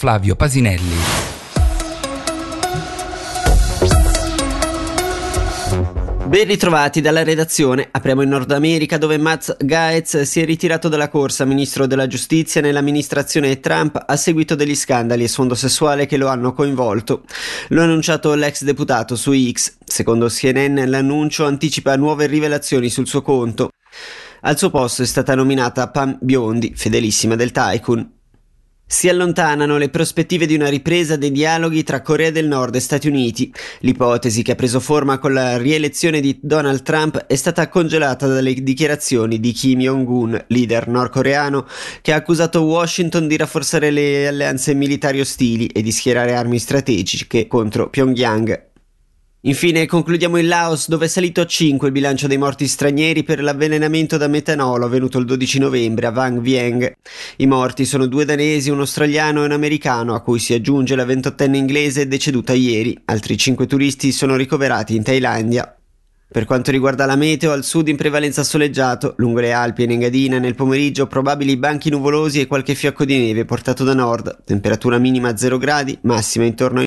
Flavio Pasinelli. Ben ritrovati dalla redazione. Apriamo in Nord America, dove Matt Gaetz si è ritirato dalla corsa ministro della giustizia nell'amministrazione Trump a seguito degli scandali e sfondo sessuale che lo hanno coinvolto. Lo ha annunciato l'ex deputato su X. Secondo CNN l'annuncio anticipa nuove rivelazioni sul suo conto. Al suo posto è stata nominata Pam Biondi, fedelissima del tycoon. Si allontanano le prospettive di una ripresa dei dialoghi tra Corea del Nord e Stati Uniti. L'ipotesi, che ha preso forma con la rielezione di Donald Trump, è stata congelata dalle dichiarazioni di Kim Jong-un, leader nordcoreano, che ha accusato Washington di rafforzare le alleanze militari ostili e di schierare armi strategiche contro Pyongyang. Infine concludiamo in Laos, dove è salito a 5 il bilancio dei morti stranieri per l'avvelenamento da metanolo avvenuto il 12 novembre a Vang Vieng. I morti sono 2 danesi, un australiano e un americano, a cui si aggiunge la 28enne inglese deceduta ieri. Altri 5 turisti sono ricoverati in Thailandia. Per quanto riguarda la meteo, al sud in prevalenza soleggiato, lungo le Alpi e in Engadina nel pomeriggio probabili banchi nuvolosi e qualche fiocco di neve portato da nord, temperatura minima a 0 gradi, massima intorno ai